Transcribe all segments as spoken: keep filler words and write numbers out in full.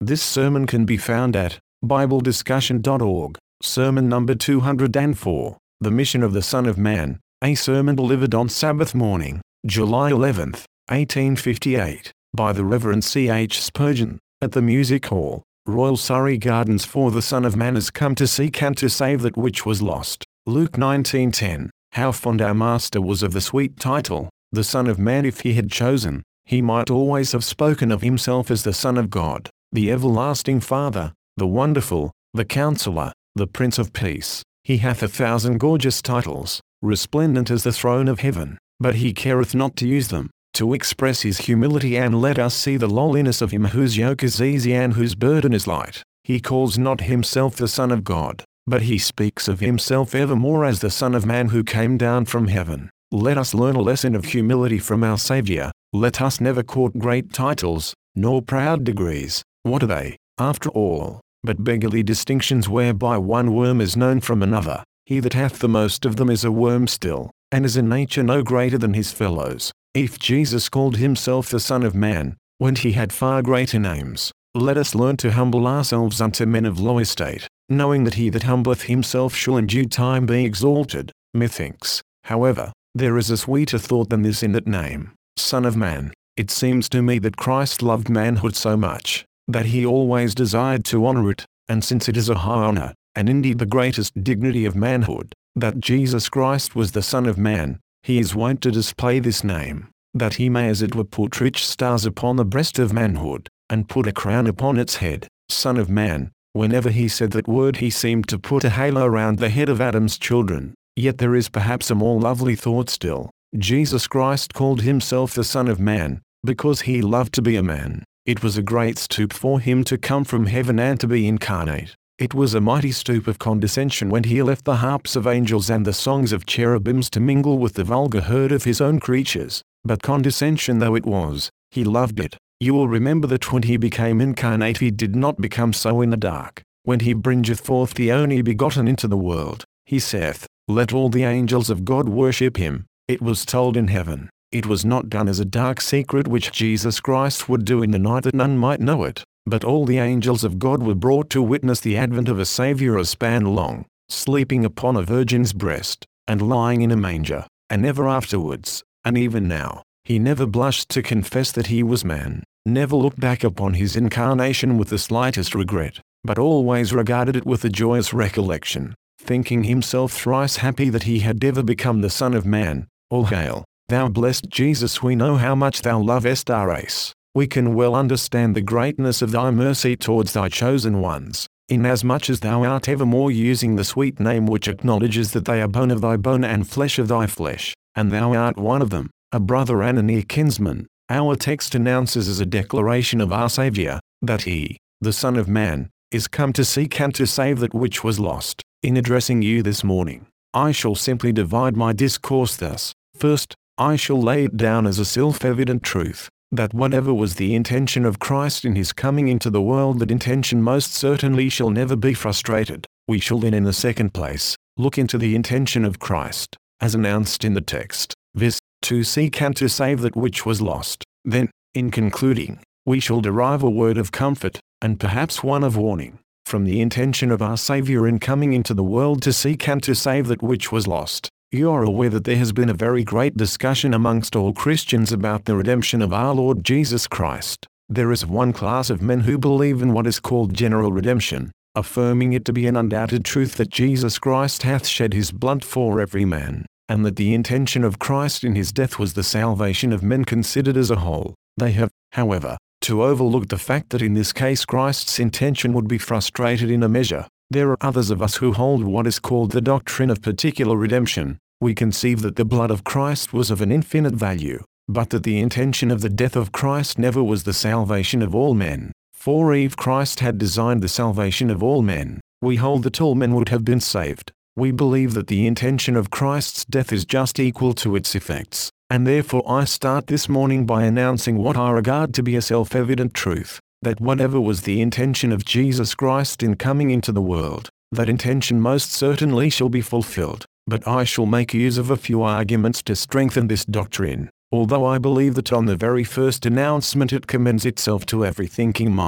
This sermon can be found at bible discussion dot org, sermon number two hundred four, The Mission of the Son of Man, a sermon delivered on Sabbath morning, July eleventh, eighteen fifty-eight, by the Reverend C H Spurgeon, at the Music Hall, Royal Surrey Gardens. For the Son of Man has come to seek and to save that which was lost. Luke nineteen ten. How fond our Master was of the sweet title, the Son of Man. If he had chosen, he might always have spoken of himself as the Son of God, the everlasting Father, the Wonderful, the Counselor, the Prince of Peace. He hath a thousand gorgeous titles, resplendent as the throne of heaven, but he careth not to use them, to express his humility and let us see the lowliness of him whose yoke is easy and whose burden is light. He calls not himself the Son of God, but he speaks of himself evermore as the Son of Man who came down from heaven. Let us learn a lesson of humility from our Saviour. Let us never court great titles, nor proud degrees. What are they, after all, but beggarly distinctions whereby one worm is known from another? He that hath the most of them is a worm still, and is in nature no greater than his fellows. If Jesus called himself the Son of Man, when he had far greater names, let us learn to humble ourselves unto men of low estate, knowing that he that humbleth himself shall in due time be exalted. Methinks, however, there is a sweeter thought than this in that name, Son of Man. It seems to me that Christ loved manhood so much, that he always desired to honor it, and since it is a high honor, and indeed the greatest dignity of manhood, that Jesus Christ was the Son of Man, he is wont to display this name, that he may as it were put rich stars upon the breast of manhood, and put a crown upon its head. Son of Man. Whenever he said that word he seemed to put a halo around the head of Adam's children. Yet there is perhaps a more lovely thought still. Jesus Christ called himself the Son of Man, because he loved to be a man. It was a great stoop for him to come from heaven and to be incarnate. It was a mighty stoop of condescension when he left the harps of angels and the songs of cherubims to mingle with the vulgar herd of his own creatures. But condescension though it was, he loved it. You will remember that when he became incarnate he did not become so in the dark. When he bringeth forth the only begotten into the world, he saith, Let all the angels of God worship him. It was told in heaven. It was not done as a dark secret which Jesus Christ would do in the night that none might know it, but all the angels of God were brought to witness the advent of a Saviour a span long, sleeping upon a virgin's breast, and lying in a manger, and ever afterwards, and even now, he never blushed to confess that he was man, never looked back upon his incarnation with the slightest regret, but always regarded it with a joyous recollection, thinking himself thrice happy that he had ever become the Son of Man. All hail, thou blessed Jesus. We know how much thou lovest our race. We can well understand the greatness of thy mercy towards thy chosen ones, inasmuch as thou art evermore using the sweet name which acknowledges that they are bone of thy bone and flesh of thy flesh, and thou art one of them, a brother and a near kinsman. Our text announces as a declaration of our Saviour, that he, the Son of Man, is come to seek and to save that which was lost. In addressing you this morning, I shall simply divide my discourse thus. First, I shall lay it down as a self-evident truth, that whatever was the intention of Christ in his coming into the world, that intention most certainly shall never be frustrated. We shall then in the second place, look into the intention of Christ, as announced in the text, viz., to seek and to save that which was lost. Then, in concluding, we shall derive a word of comfort, and perhaps one of warning, from the intention of our Saviour in coming into the world to seek and to save that which was lost. You are aware that there has been a very great discussion amongst all Christians about the redemption of our Lord Jesus Christ. There is one class of men who believe in what is called general redemption, affirming it to be an undoubted truth that Jesus Christ hath shed his blood for every man, and that the intention of Christ in his death was the salvation of men considered as a whole. They have, however, to overlook the fact that in this case Christ's intention would be frustrated in a measure. There are others of us who hold what is called the doctrine of particular redemption. We conceive that the blood of Christ was of an infinite value, but that the intention of the death of Christ never was the salvation of all men. For if Christ had designed the salvation of all men, we hold that all men would have been saved. We believe that the intention of Christ's death is just equal to its effects, and therefore I start this morning by announcing what I regard to be a self-evident truth, that whatever was the intention of Jesus Christ in coming into the world, that intention most certainly shall be fulfilled. But I shall make use of a few arguments to strengthen this doctrine, although I believe that on the very first announcement it commends itself to every thinking mind.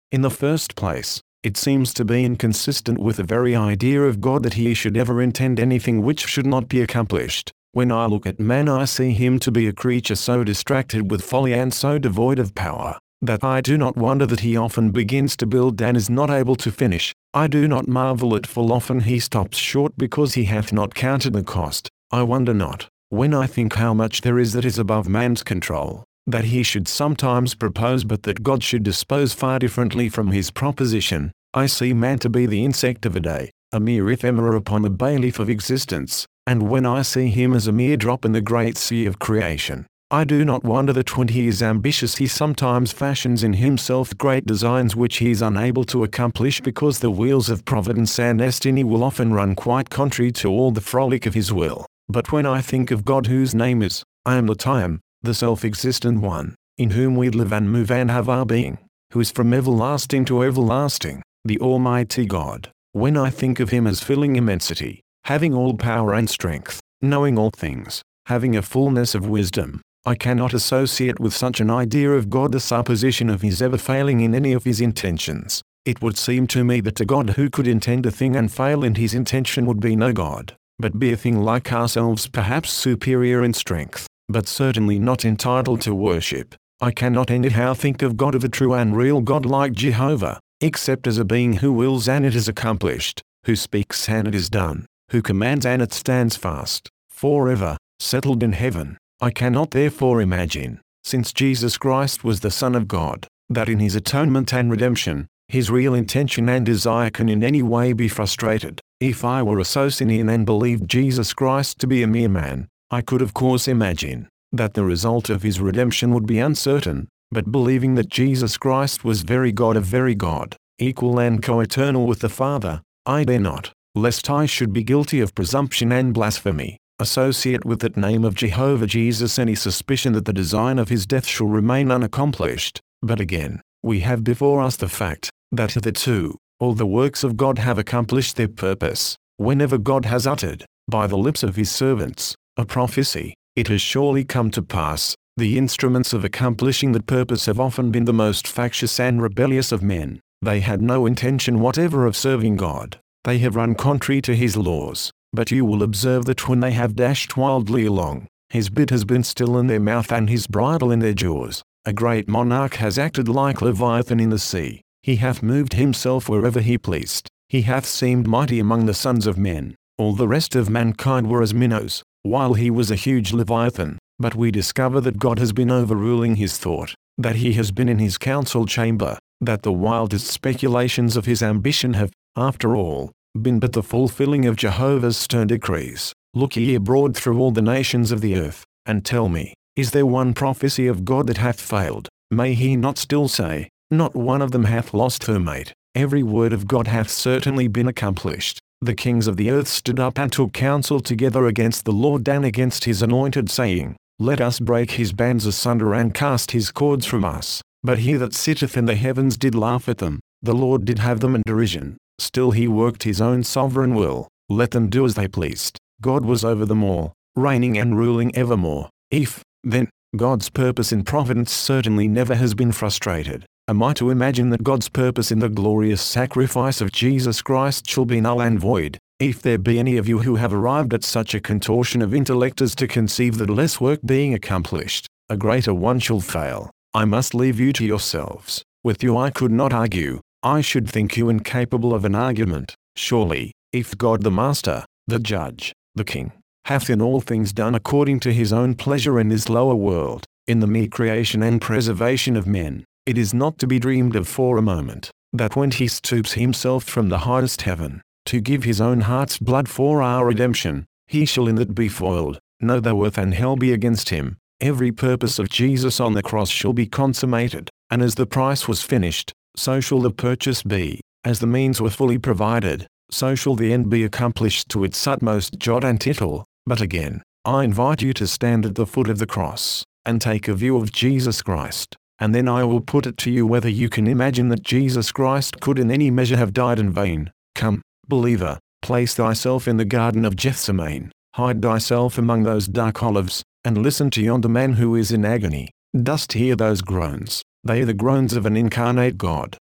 In the first place, it seems to be inconsistent with the very idea of God that he should ever intend anything which should not be accomplished. When I look at man, I see him to be a creature so distracted with folly and so devoid of power, that I do not wonder that he often begins to build and is not able to finish. I do not marvel at full often he stops short because he hath not counted the cost. I wonder not, when I think how much there is that is above man's control, that he should sometimes propose but that God should dispose far differently from his proposition. I see man to be the insect of a day, a mere ephemera upon the bayleaf of existence, and when I see him as a mere drop in the great sea of creation, I do not wonder that when he is ambitious he sometimes fashions in himself great designs which he is unable to accomplish because the wheels of providence and destiny will often run quite contrary to all the frolic of his will. But when I think of God, whose name is, I am that I am, the self-existent one, in whom we live and move and have our being, who is from everlasting to everlasting, the Almighty God, when I think of him as filling immensity, having all power and strength, knowing all things, having a fullness of wisdom, I cannot associate with such an idea of God the supposition of his ever failing in any of his intentions. It would seem to me that a God who could intend a thing and fail in his intention would be no God, but be a thing like ourselves, perhaps superior in strength, but certainly not entitled to worship. I cannot anyhow think of God, of a true and real God like Jehovah, except as a being who wills and it is accomplished, who speaks and it is done, who commands and it stands fast, forever, settled in heaven. I cannot therefore imagine, since Jesus Christ was the Son of God, that in his atonement and redemption, his real intention and desire can in any way be frustrated. If I were a Socinian and believed Jesus Christ to be a mere man, I could of course imagine that the result of his redemption would be uncertain, but believing that Jesus Christ was very God of very God, equal and co-eternal with the Father, I dare not, lest I should be guilty of presumption and blasphemy, associate with that name of Jehovah Jesus any suspicion that the design of his death shall remain unaccomplished. But again, we have before us the fact that hitherto all the works of God have accomplished their purpose. Whenever God has uttered, by the lips of his servants, a prophecy, it has surely come to pass. The instruments of accomplishing that purpose have often been the most factious and rebellious of men. They had no intention whatever of serving God. They have run contrary to his laws. But you will observe that when they have dashed wildly along, his bit has been still in their mouth and his bridle in their jaws. A great monarch has acted like Leviathan in the sea. He hath moved himself wherever he pleased. He hath seemed mighty among the sons of men. All the rest of mankind were as minnows, while he was a huge Leviathan. But we discover that God has been overruling his thought, that he has been in his council chamber, that the wildest speculations of his ambition have, after all, been but the fulfilling of Jehovah's stern decrees. Look ye abroad through all the nations of the earth, and tell me, is there one prophecy of God that hath failed? May he not still say, not one of them hath lost her mate? Every word of God hath certainly been accomplished. The kings of the earth stood up and took counsel together against the Lord and against his anointed, saying, let us break his bands asunder and cast his cords from us. But he that sitteth in the heavens did laugh at them. The Lord did have them in derision. Still he worked his own sovereign will. Let them do as they pleased. God was over them all, reigning and ruling evermore. If, then, God's purpose in providence certainly never has been frustrated, am I to imagine that God's purpose in the glorious sacrifice of Jesus Christ shall be null and void? If there be any of you who have arrived at such a contortion of intellect as to conceive that less work being accomplished, a greater one shall fail, I must leave you to yourselves. With you I could not argue. I should think you incapable of an argument. Surely, if God the Master, the Judge, the King, hath in all things done according to his own pleasure in this lower world, in the mere creation and preservation of men, it is not to be dreamed of for a moment, that when he stoops himself from the highest heaven, to give his own heart's blood for our redemption, he shall in that be foiled. No, though earth and hell be against him, every purpose of Jesus on the cross shall be consummated, and as the price was finished, so shall the purchase be. As the means were fully provided, so shall the end be accomplished to its utmost jot and tittle. But again, I invite you to stand at the foot of the cross, and take a view of Jesus Christ, and then I will put it to you whether you can imagine that Jesus Christ could in any measure have died in vain. Come, believer, place thyself in the garden of Gethsemane, hide thyself among those dark olives, and listen to yonder man who is in agony. Dost hear those groans? They are the groans of an incarnate God.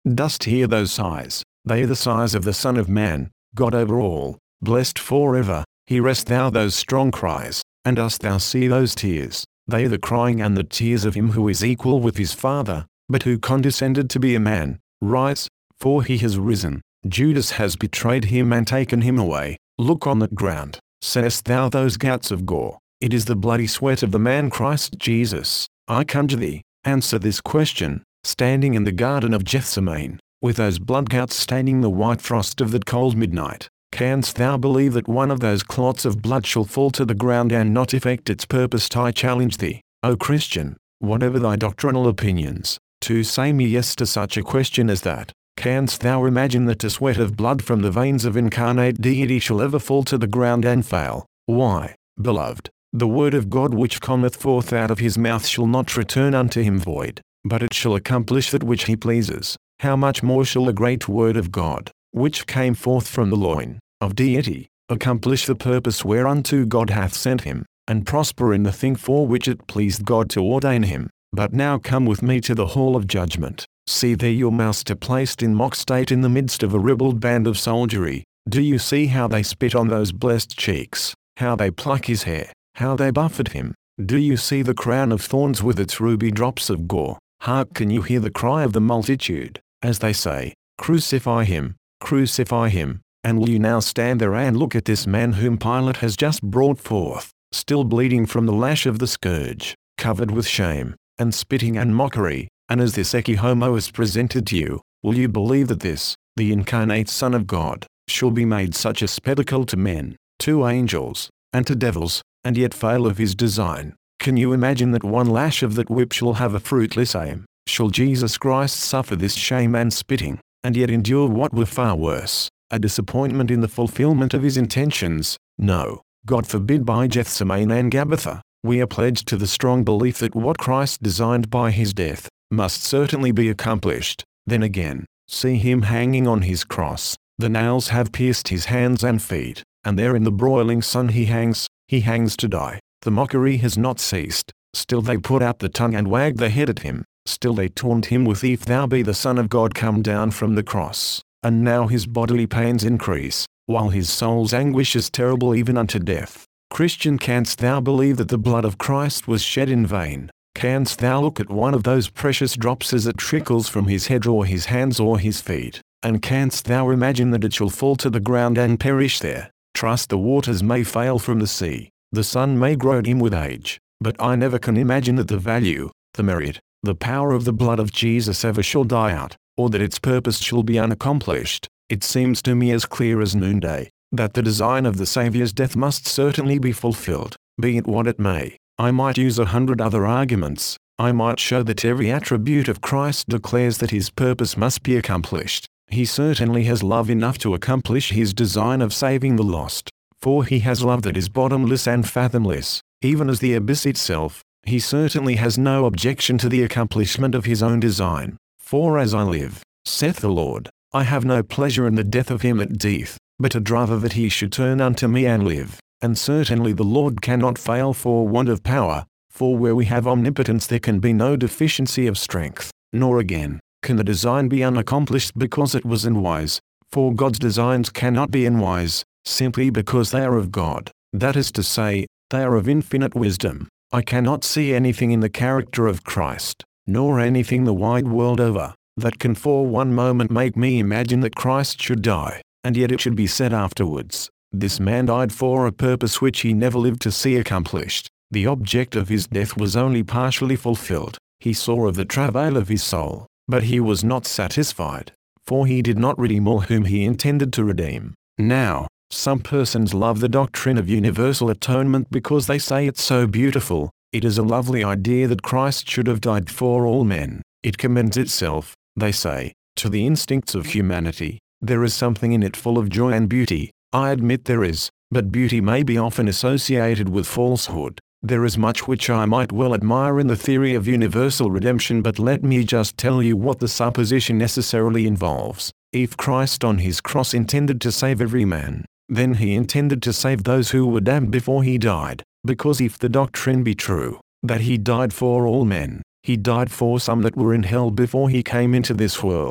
Dost hear those sighs? They are the sighs of the Son of Man, God over all, blessed forever. Hearest thou those strong cries, and dost thou see those tears? They are the crying and the tears of him who is equal with his Father, but who condescended to be a man. Rise, for he has risen. Judas has betrayed him and taken him away. Look on that ground. Seest thou those gouts of gore? It is the bloody sweat of the man Christ Jesus. I conjure thee, answer this question. Standing in the garden of Gethsemane, with those blood gouts staining the white frost of that cold midnight, canst thou believe that one of those clots of blood shall fall to the ground and not effect its purpose? I challenge thee, O Christian, whatever thy doctrinal opinions, to say me yes to such a question as that. Canst thou imagine that a sweat of blood from the veins of incarnate deity shall ever fall to the ground and fail? Why, beloved, the word of God which cometh forth out of his mouth shall not return unto him void, but it shall accomplish that which he pleases. How much more shall the great word of God, which came forth from the loin of deity, accomplish the purpose whereunto God hath sent him, and prosper in the thing for which it pleased God to ordain him? But now come with me to the hall of judgment. See there your master placed in mock state in the midst of a ribald band of soldiery. Do you see how they spit on those blessed cheeks, how they pluck his hair, how they buffet him? Do you see the crown of thorns with its ruby drops of gore? Hark, can you hear the cry of the multitude, as they say, Crucify him, crucify him? And will you now stand there and look at this man whom Pilate has just brought forth, still bleeding from the lash of the scourge, covered with shame, and spitting and mockery, and as this ecce homo is presented to you, will you believe that this, the incarnate Son of God, shall be made such a spectacle to men, to angels, and to devils, and yet fail of his design? Can you imagine that one lash of that whip shall have a fruitless aim? Shall Jesus Christ suffer this shame and spitting, and yet endure what were far worse, a disappointment in the fulfillment of his intentions? No, God forbid. By Gethsemane and Gabbatha, we are pledged to the strong belief that what Christ designed by his death, must certainly be accomplished. Then again, see him hanging on his cross. The nails have pierced his hands and feet, and there in the broiling sun he hangs, he hangs to die. The mockery has not ceased, still they put out the tongue and wag the head at him, still they taunt him with, If thou be the Son of God, come down from the cross. And now his bodily pains increase, while his soul's anguish is terrible even unto death. Christian, canst thou believe that the blood of Christ was shed in vain? Canst thou look at one of those precious drops as it trickles from his head or his hands or his feet, and canst thou imagine that it shall fall to the ground and perish there? Trust, the waters may fail from the sea, the sun may grow dim with age, but I never can imagine that the value, the merit, the power of the blood of Jesus ever shall die out, or that its purpose shall be unaccomplished. It seems to me as clear as noonday, that the design of the Saviour's death must certainly be fulfilled, be it what it may. I might use a hundred other arguments. I might show that every attribute of Christ declares that his purpose must be accomplished. He certainly has love enough to accomplish his design of saving the lost, for he has love that is bottomless and fathomless, even as the abyss itself. He certainly has no objection to the accomplishment of his own design. For as I live, saith the Lord, I have no pleasure in the death of him that dieth, but had rather that he should turn unto me and live. And certainly the Lord cannot fail for want of power, for where we have omnipotence there can be no deficiency of strength, nor again, can the design be unaccomplished because it was unwise, for God's designs cannot be unwise, simply because they are of God, that is to say, they are of infinite wisdom. I cannot see anything in the character of Christ, nor anything the wide world over, that can for one moment make me imagine that Christ should die, and yet it should be said afterwards, this man died for a purpose which he never lived to see accomplished. The object of his death was only partially fulfilled. He saw of the travail of his soul, but he was not satisfied, for he did not redeem all whom he intended to redeem. Now, some persons love the doctrine of universal atonement because they say it's so beautiful. It is a lovely idea that Christ should have died for all men. It commends itself, they say, to the instincts of humanity. There is something in it full of joy and beauty. I admit there is, but beauty may be often associated with falsehood. There is much which I might well admire in the theory of universal redemption, but let me just tell you what the supposition necessarily involves. If Christ on his cross intended to save every man, then he intended to save those who were damned before he died, because if the doctrine be true, that he died for all men, he died for some that were in hell before he came into this world.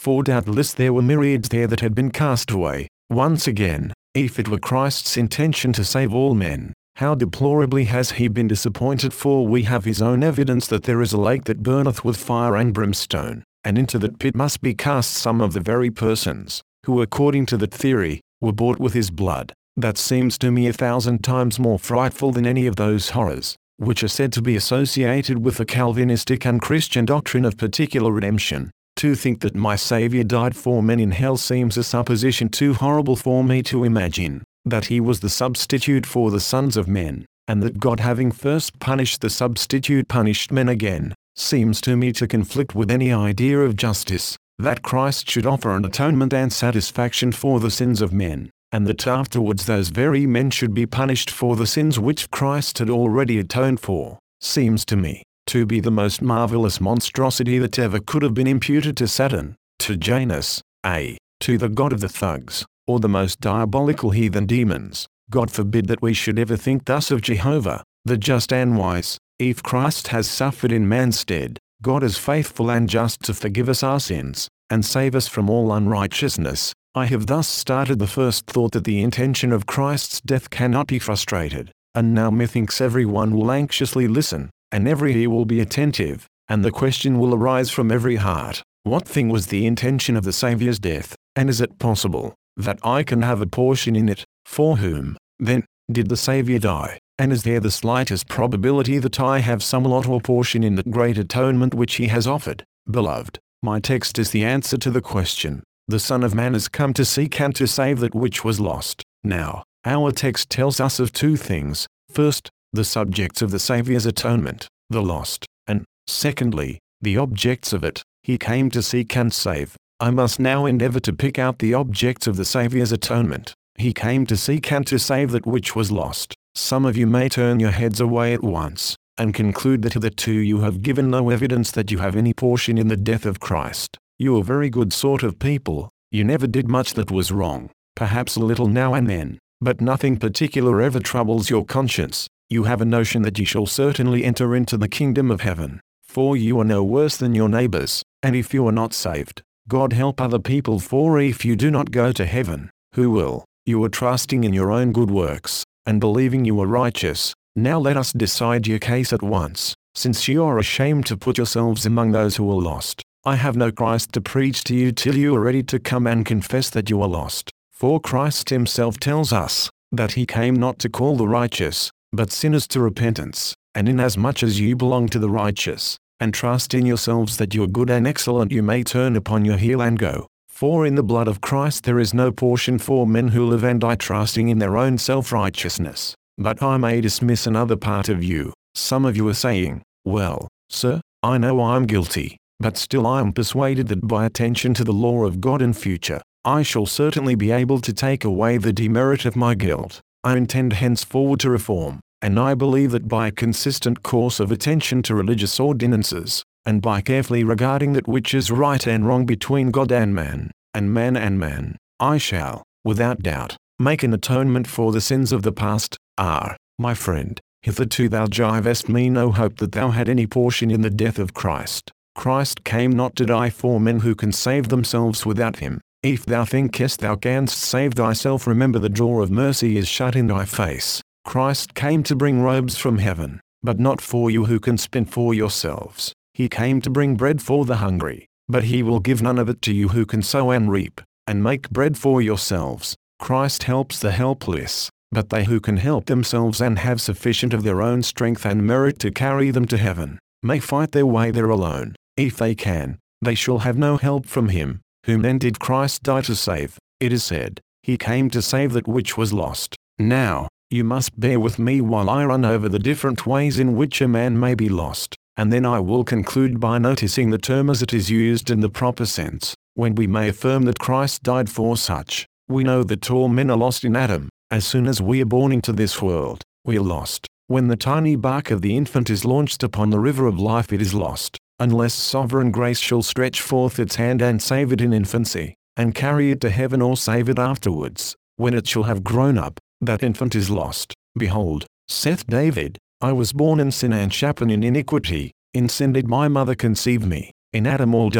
For doubtless there were myriads there that had been cast away. Once again, if it were Christ's intention to save all men, how deplorably has he been disappointed, for we have his own evidence that there is a lake that burneth with fire and brimstone, and into that pit must be cast some of the very persons, who according to that theory, were bought with his blood. That seems to me a thousand times more frightful than any of those horrors, which are said to be associated with the Calvinistic and Christian doctrine of particular redemption. To think that my Saviour died for men in hell seems a supposition too horrible for me to imagine. That he was the substitute for the sons of men, and that God, having first punished the substitute, punished men again, seems to me to conflict with any idea of justice. That Christ should offer an atonement and satisfaction for the sins of men, and that afterwards those very men should be punished for the sins which Christ had already atoned for, seems to me to be the most marvelous monstrosity that ever could have been imputed to Satan, to Janus, a, to the god of the thugs, or the most diabolical heathen demons. God forbid that we should ever think thus of Jehovah, the just and wise. If Christ has suffered in man's stead, God is faithful and just to forgive us our sins, and save us from all unrighteousness. I have thus started the first thought that the intention of Christ's death cannot be frustrated, and now methinks every one will anxiously listen, and every ear will be attentive, and the question will arise from every heart, what thing was the intention of the Saviour's death, and is it possible that I can have a portion in it? For whom, then, did the Saviour die? And is there the slightest probability that I have some lot or portion in that great atonement which he has offered? Beloved, my text is the answer to the question. The Son of Man has come to seek and to save that which was lost. Now, our text tells us of two things. First, the subjects of the Saviour's atonement, the lost, and, secondly, the objects of it. He came to seek and save. I must now endeavor to pick out the objects of the Saviour's atonement. He came to seek and to save that which was lost. Some of you may turn your heads away at once, and conclude that hitherto you have given no evidence that you have any portion in the death of Christ. You are a very good sort of people. You never did much that was wrong, perhaps a little now and then, but nothing particular ever troubles your conscience. You have a notion that you shall certainly enter into the kingdom of heaven, for you are no worse than your neighbors, and if you are not saved, God help other people, for if you do not go to heaven, who will? You are trusting in your own good works, and believing you are righteous. Now let us decide your case at once, since you are ashamed to put yourselves among those who are lost. I have no Christ to preach to you till you are ready to come and confess that you are lost. For Christ himself tells us, that he came not to call the righteous, but sinners to repentance. And inasmuch as you belong to the righteous, and trust in yourselves that you are good and excellent, you may turn upon your heel and go. For in the blood of Christ there is no portion for men who live and die trusting in their own self-righteousness. But I may dismiss another part of you. Some of you are saying, well, sir, I know I am guilty, but still I am persuaded that by attention to the law of God in future, I shall certainly be able to take away the demerit of my guilt. I intend henceforward to reform, and I believe that by a consistent course of attention to religious ordinances, and by carefully regarding that which is right and wrong between God and man, and man and man, I shall, without doubt, make an atonement for the sins of the past. Ah, my friend, hitherto thou givest me no hope that thou had any portion in the death of Christ. Christ came not to die for men who can save themselves without him. If thou thinkest thou canst save thyself, remember the door of mercy is shut in thy face. Christ came to bring robes from heaven, but not for you who can spend for yourselves. He came to bring bread for the hungry, but he will give none of it to you who can sow and reap, and make bread for yourselves. Christ helps the helpless, but they who can help themselves and have sufficient of their own strength and merit to carry them to heaven, may fight their way there alone. If they can, they shall have no help from him. Whom then did Christ die to save? It is said, he came to save that which was lost. Now, you must bear with me while I run over the different ways in which a man may be lost, and then I will conclude by noticing the term as it is used in the proper sense. When we may affirm that Christ died for such, we know that all men are lost in Adam. As soon as we are born into this world, we are lost. When the tiny bark of the infant is launched upon the river of life, it is lost, unless sovereign grace shall stretch forth its hand and save it in infancy, and carry it to heaven or save it afterwards. When it shall have grown up, that infant is lost. Behold, saith David, I was born in sin and shapen in iniquity. In sin did my mother conceive me. In Adam all die.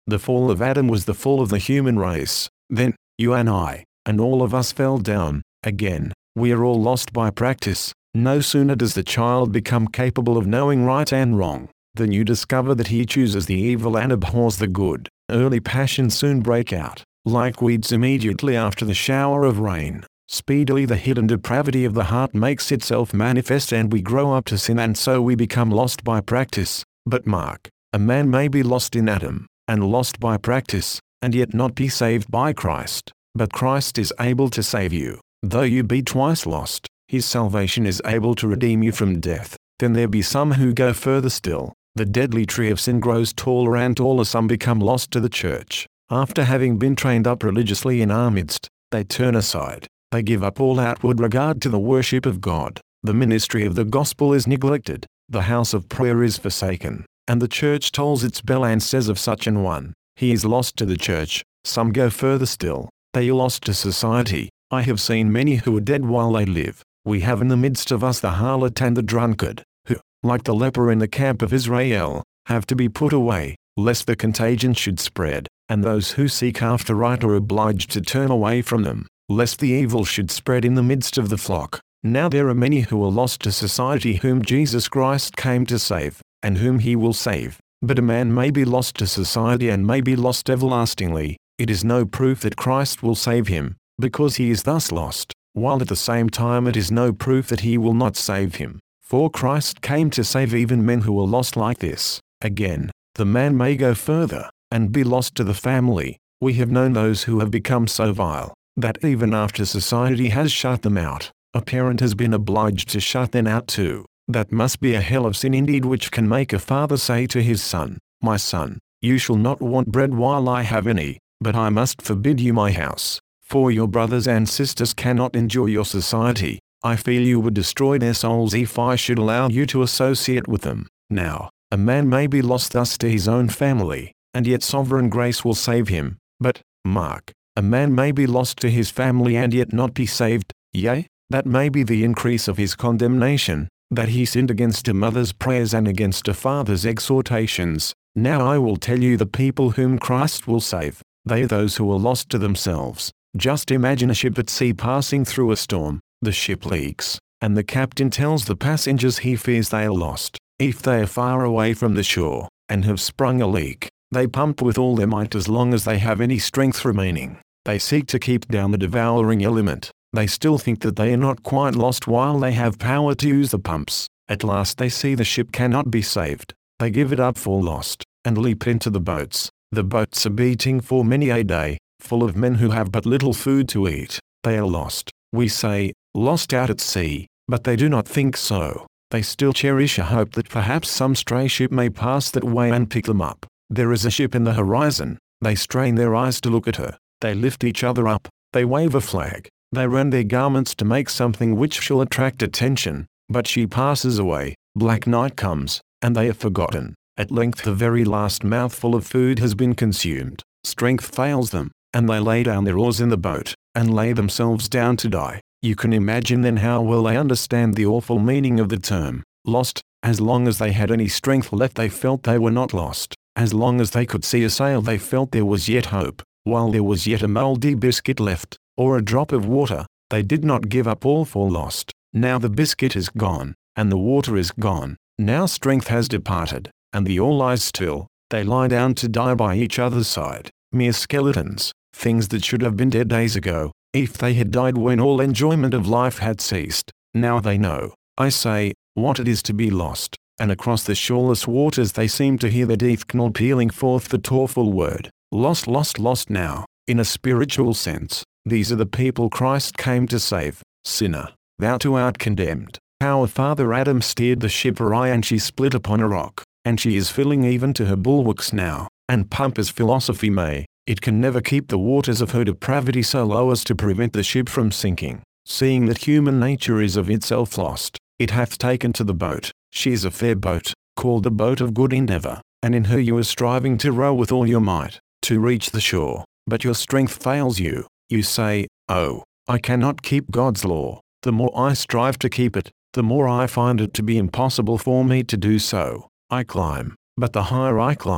The fall of Adam was the fall of the human race. Then, you and I, and all of us fell down. Again, we are all lost by practice. No sooner does the child become capable of knowing right and wrong, than you discover that he chooses the evil and abhors the good. Early passions soon break out, like weeds immediately after the shower of rain. Speedily the hidden depravity of the heart makes itself manifest and we grow up to sin, and so we become lost by practice. But mark, a man may be lost in Adam, and lost by practice, and yet not be saved by Christ. But Christ is able to save you. Though you be twice lost, his salvation is able to redeem you from death. Then there be some who go further still. The deadly tree of sin grows taller and taller. Some become lost to the church. After having been trained up religiously in our midst, they turn aside. They give up all outward regard to the worship of God. The ministry of the gospel is neglected. The house of prayer is forsaken. And the church tolls its bell and says of such an one, he is lost to the church. Some go further still. They are lost to society. I have seen many who are dead while they live. We have in the midst of us the harlot and the drunkard, who, like the leper in the camp of Israel, have to be put away, lest the contagion should spread, and those who seek after right are obliged to turn away from them, lest the evil should spread in the midst of the flock. Now there are many who are lost to society whom Jesus Christ came to save, and whom he will save. But a man may be lost to society and may be lost everlastingly. It is no proof that Christ will save him, because he is thus lost, while at the same time it is no proof that he will not save him. For Christ came to save even men who are lost like this. Again, the man may go further, and be lost to the family. We have known those who have become so vile, that even after society has shut them out, a parent has been obliged to shut them out too. That must be a hell of sin indeed which can make a father say to his son, my son, you shall not want bread while I have any, but I must forbid you my house. For your brothers and sisters cannot endure your society. I feel you would destroy their souls if I should allow you to associate with them. Now, a man may be lost thus to his own family, and yet sovereign grace will save him. But, mark, a man may be lost to his family and yet not be saved. Yea, that may be the increase of his condemnation, that he sinned against a mother's prayers and against a father's exhortations. Now I will tell you the people whom Christ will save. They are those who are lost to themselves. Just imagine a ship at sea passing through a storm. The ship leaks, and the captain tells the passengers he fears they are lost. If they are far away from the shore, and have sprung a leak, they pump with all their might as long as they have any strength remaining. They seek to keep down the devouring element. They still think that they are not quite lost while they have power to use the pumps. At last they see the ship cannot be saved. They give it up for lost, and leap into the boats. The boats are beating for many a day, full of men who have but little food to eat. They are lost. We say, lost out at sea, but they do not think so. They still cherish a hope that perhaps some stray ship may pass that way and pick them up. There is a ship in the horizon. They strain their eyes to look at her. They lift each other up. They wave a flag. They rend their garments to make something which shall attract attention. But she passes away. Black night comes, and they are forgotten. At length the very last mouthful of food has been consumed. Strength fails them, and they lay down their oars in the boat, and lay themselves down to die. You can imagine then how well they understand the awful meaning of the term, lost. As long as they had any strength left they felt they were not lost. As long as they could see a sail they felt there was yet hope. While there was yet a mouldy biscuit left, or a drop of water, they did not give up all for lost. Now the biscuit is gone, and the water is gone. Now strength has departed, and the all lies still. They lie down to die by each other's side. Mere skeletons, things that should have been dead days ago, if they had died when all enjoyment of life had ceased. Now they know, I say, what it is to be lost, and across the shoreless waters they seem to hear the death knell pealing forth the awful word, lost, lost, lost. Now, in a spiritual sense, these are the people Christ came to save. Sinner, thou too art condemned. Our father Adam steered the ship awry and she split upon a rock, and she is filling even to her bulwarks now, and pump as philosophy may, it can never keep the waters of her depravity so low as to prevent the ship from sinking. Seeing that human nature is of itself lost, it hath taken to the boat. She is a fair boat, called the boat of good endeavor, and in her you are striving to row with all your might, to reach the shore, but your strength fails you. You say, oh, I cannot keep God's law. The more I strive to keep it, the more I find it to be impossible for me to do so. I climb, but the higher I climb,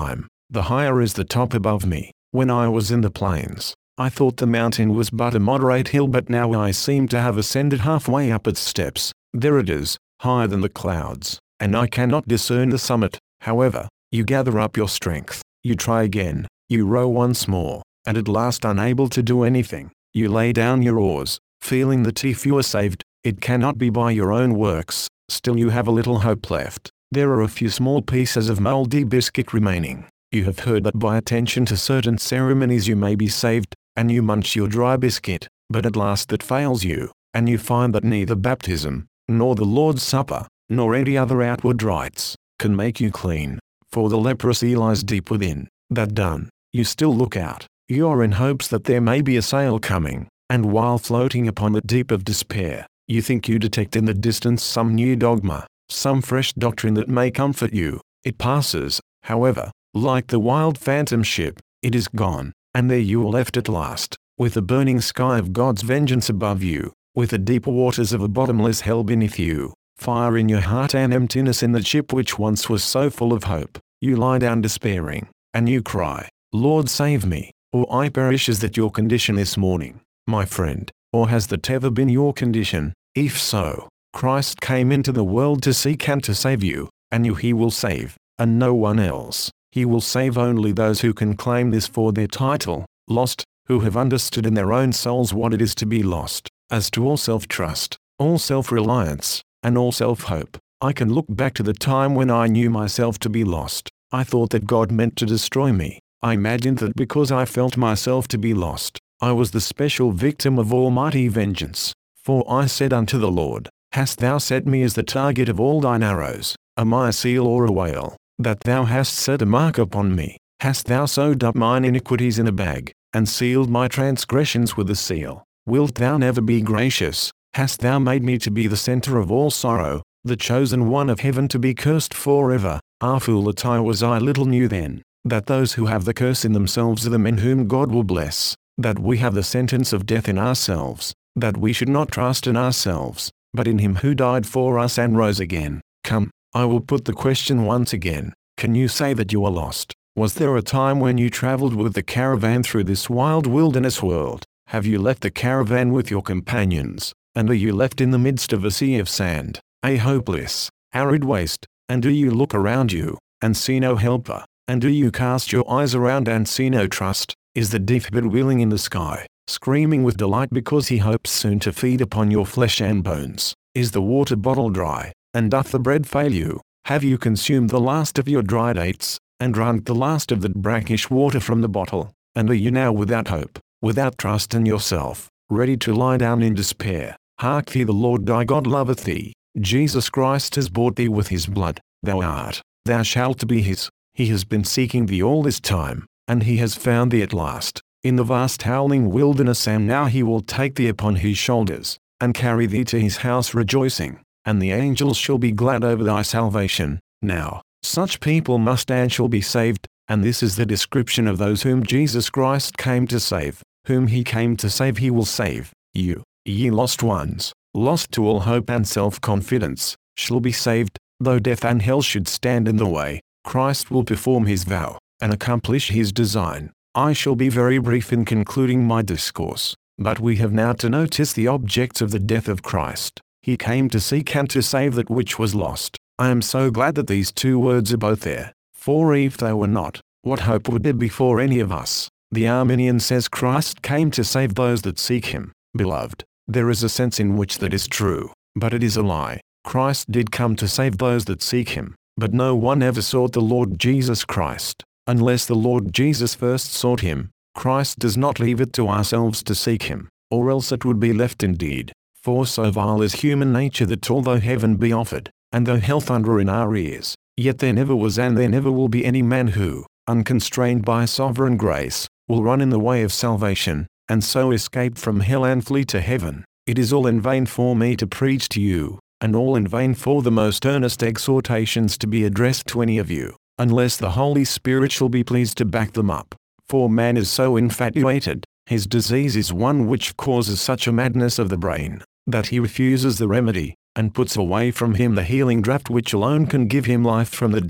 the higher is the top above me. When I was in the plains, I thought the mountain was but a moderate hill, but now I seem to have ascended halfway up its steps. There it is, higher than the clouds, and I cannot discern the summit. However, you gather up your strength, you try again, you row once more, and at last unable to do anything, you lay down your oars, feeling that if you are saved, it cannot be by your own works. Still you have a little hope left. There are a few small pieces of mouldy biscuit remaining. You have heard that by attention to certain ceremonies you may be saved, and you munch your dry biscuit, but at last that fails you, and you find that neither baptism, nor the Lord's Supper, nor any other outward rites, can make you clean, for the leprosy lies deep within. That done, you still look out. You are in hopes that there may be a sail coming, and while floating upon the deep of despair, you think you detect in the distance some new dogma, some fresh doctrine that may comfort you. It passes, however, like the wild phantom ship. It is gone, and there you are left at last, with the burning sky of God's vengeance above you, with the deep waters of a bottomless hell beneath you, fire in your heart and emptiness in the ship which once was so full of hope. You lie down despairing, and you cry, Lord, save me, or I perish. Is that your condition this morning, my friend? Or has that ever been your condition? If so, Christ came into the world to seek and to save you, and you he will save, and no one else. He will save only those who can claim this for their title, lost, who have understood in their own souls what it is to be lost. As to all self-trust, all self-reliance, and all self-hope, I can look back to the time when I knew myself to be lost. I thought that God meant to destroy me. I imagined that because I felt myself to be lost, I was the special victim of almighty vengeance. For I said unto the Lord, Hast thou set me as the target of all thine arrows? Am I a seal or a whale, that thou hast set a mark upon me? Hast thou sewed up mine iniquities in a bag, and sealed my transgressions with a seal? Wilt thou never be gracious? Hast thou made me to be the center of all sorrow, the chosen one of heaven to be cursed forever? Ah, fool that I was! I little knew then, that those who have the curse in themselves are the men whom God will bless, that we have the sentence of death in ourselves, that we should not trust in ourselves, but in him who died for us and rose again. Come, I will put the question once again. Can you say that you are lost? Was there a time when you traveled with the caravan through this wild wilderness world? Have you left the caravan with your companions, and are you left in the midst of a sea of sand, a hopeless, arid waste? And do you look around you, and see no helper? And do you cast your eyes around and see no trust? Is the deathbed wheeling in the sky, screaming with delight because he hopes soon to feed upon your flesh and bones? Is the water bottle dry, and doth the bread fail you? Have you consumed the last of your dry dates, and drunk the last of the brackish water from the bottle? And are you now without hope, without trust in yourself, ready to lie down in despair? Hark thee, the Lord thy God loveth thee. Jesus Christ has bought thee with his blood. Thou art, thou shalt be his. He has been seeking thee all this time, and he has found thee at last, in the vast howling wilderness, and now he will take thee upon his shoulders, and carry thee to his house rejoicing, and the angels shall be glad over thy salvation. Now, such people must and shall be saved, and this is the description of those whom Jesus Christ came to save. Whom he came to save he will save. You, ye lost ones, lost to all hope and self-confidence, shall be saved, though death and hell should stand in the way. Christ will perform his vow, and accomplish his design. I shall be very brief in concluding my discourse, but we have now to notice the objects of the death of Christ. He came to seek and to save that which was lost. I am so glad that these two words are both there, for if they were not, what hope would there be for any of us? The Arminian says Christ came to save those that seek him. Beloved, there is a sense in which that is true, but it is a lie. Christ did come to save those that seek him, but no one ever sought the Lord Jesus Christ, unless the Lord Jesus first sought him. Christ does not leave it to ourselves to seek him, or else it would be left indeed. For so vile is human nature that although heaven be offered, and though hell thunder in our ears, yet there never was and there never will be any man who, unconstrained by sovereign grace, will run in the way of salvation, and so escape from hell and flee to heaven. It is all in vain for me to preach to you, and all in vain for the most earnest exhortations to be addressed to any of you, unless the Holy Spirit shall be pleased to back them up. For man is so infatuated, his disease is one which causes such a madness of the brain, that he refuses the remedy, and puts away from him the healing draught which alone can give him life from the dead.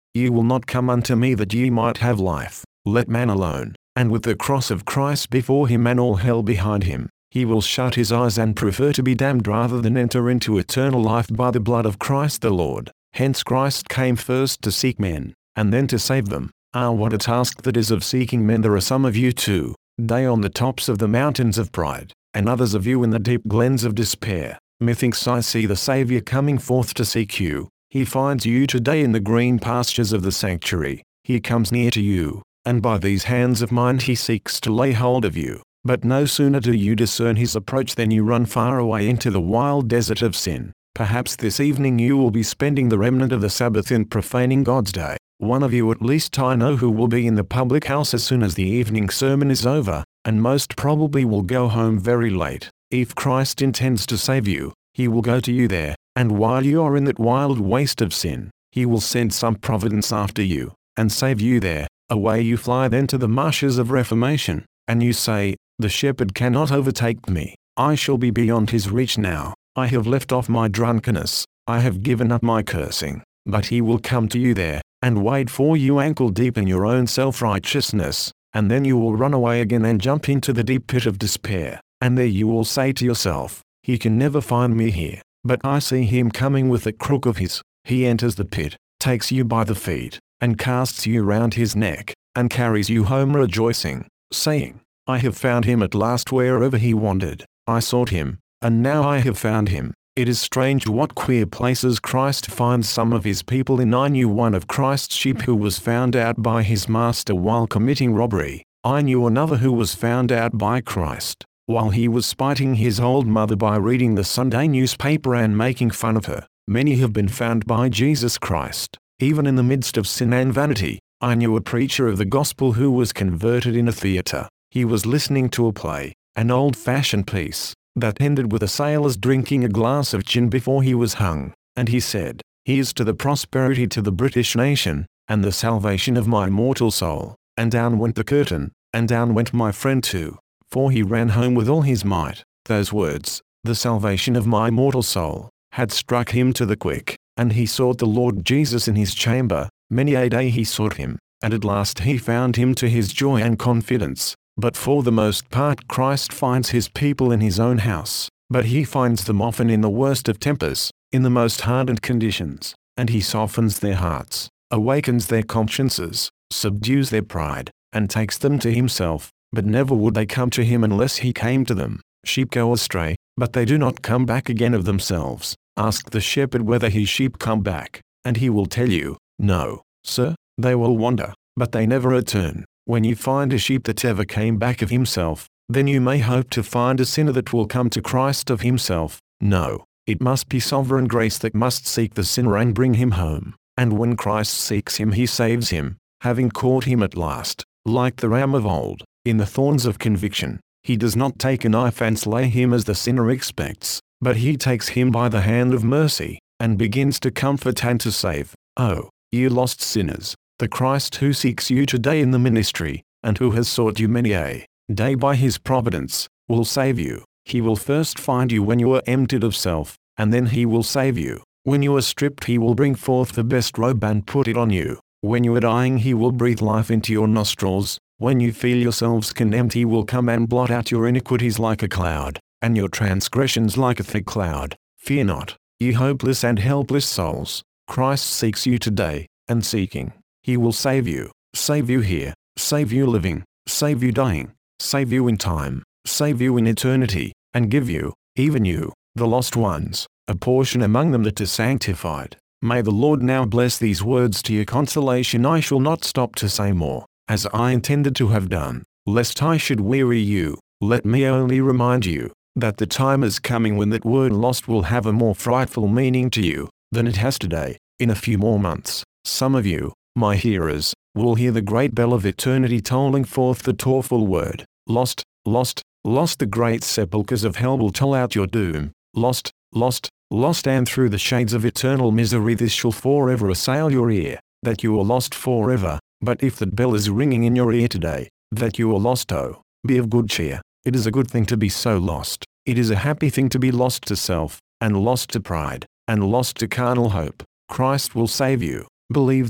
Ye will not come unto me that ye might have life. Let man alone, and with the cross of Christ before him and all hell behind him, he will shut his eyes and prefer to be damned rather than enter into eternal life by the blood of Christ the Lord. Hence Christ came first to seek men, and then to save them. Ah, what a task that is of seeking men. There are some of you too, day on the tops of the mountains of pride, and others of you in the deep glens of despair. Methinks I see the Saviour coming forth to seek you. He finds you today in the green pastures of the sanctuary. He comes near to you, and by these hands of mine he seeks to lay hold of you. But no sooner do you discern his approach than you run far away into the wild desert of sin. Perhaps this evening you will be spending the remnant of the Sabbath in profaning God's day. One of you at least I know who will be in the public house as soon as the evening sermon is over, and most probably will go home very late. If Christ intends to save you, he will go to you there, and while you are in that wild waste of sin, he will send some providence after you, and save you there. Away you fly then to the marshes of reformation, and you say, the shepherd cannot overtake me. I shall be beyond his reach now. I have left off my drunkenness. I have given up my cursing. But he will come to you there, and wade for you ankle deep in your own self-righteousness, and then you will run away again and jump into the deep pit of despair, and there you will say to yourself, he can never find me here. But I see him coming with the crook of his. He enters the pit, takes you by the feet, and casts you round his neck, and carries you home rejoicing, saying, I have found him at last. Wherever he wandered, I sought him, and now I have found him. It is strange what queer places Christ finds some of his people in. I knew one of Christ's sheep who was found out by his master while committing robbery. I knew another who was found out by Christ while he was spiting his old mother by reading the Sunday newspaper and making fun of her. Many have been found by Jesus Christ, even in the midst of sin and vanity. I knew a preacher of the gospel who was converted in a theater. He was listening to a play, an old-fashioned piece, that ended with a sailor's drinking a glass of gin before he was hung, and he said, here's to the prosperity to the British nation, and the salvation of my mortal soul. And down went the curtain, and down went my friend too, for he ran home with all his might. Those words, the salvation of my mortal soul, had struck him to the quick, and he sought the Lord Jesus in his chamber. Many a day he sought him, and at last he found him to his joy and confidence. But for the most part Christ finds his people in his own house, but he finds them often in the worst of tempers, in the most hardened conditions, and he softens their hearts, awakens their consciences, subdues their pride, and takes them to himself. But never would they come to him unless he came to them. Sheep go astray, but they do not come back again of themselves. Ask the shepherd whether his sheep come back, and he will tell you, no, sir, they will wander, but they never return. When you find a sheep that ever came back of himself, then you may hope to find a sinner that will come to Christ of himself. No, it must be sovereign grace that must seek the sinner and bring him home. And when Christ seeks him he saves him, having caught him at last, like the ram of old, in the thorns of conviction. He does not take a knife and slay him as the sinner expects, but he takes him by the hand of mercy, and begins to comfort and to save. Oh, you lost sinners, the Christ who seeks you today in the ministry, and who has sought you many a day by his providence, will save you. He will first find you when you are emptied of self, and then he will save you. When you are stripped he will bring forth the best robe and put it on you. When you are dying he will breathe life into your nostrils. When you feel yourselves condemned he will come and blot out your iniquities like a cloud, and your transgressions like a thick cloud. Fear not, ye hopeless and helpless souls. Christ seeks you today, and seeking, he will save you. Save you here, save you living, save you dying, save you in time, save you in eternity, and give you, even you, the lost ones, a portion among them that is sanctified. May the Lord now bless these words to your consolation. I shall not stop to say more, as I intended to have done, lest I should weary you. Let me only remind you, that the time is coming when that word lost will have a more frightful meaning to you, than it has today. In a few more months, some of you, my hearers, will hear the great bell of eternity tolling forth the torful word, lost, lost, lost. The great sepulchres of hell will toll out your doom, lost, lost, lost, and through the shades of eternal misery this shall forever assail your ear, that you are lost forever. But if that bell is ringing in your ear today, that you are lost, oh, be of good cheer. It is a good thing to be so lost. It is a happy thing to be lost to self, and lost to pride, and lost to carnal hope. Christ will save you. Believe that.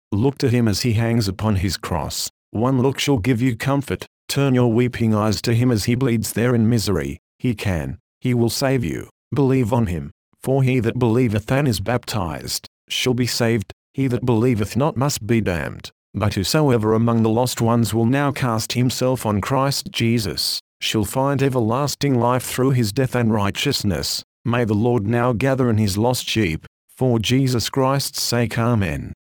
Look to him as he hangs upon his cross. One look shall give you comfort. Turn your weeping eyes to him as he bleeds there in misery. He can, he will save you. Believe on him. For he that believeth and is baptized shall be saved. He that believeth not must be damned. But whosoever among the lost ones will now cast himself on Christ Jesus shall find everlasting life through his death and righteousness. May the Lord now gather in his lost sheep, for Jesus Christ's sake. Amen.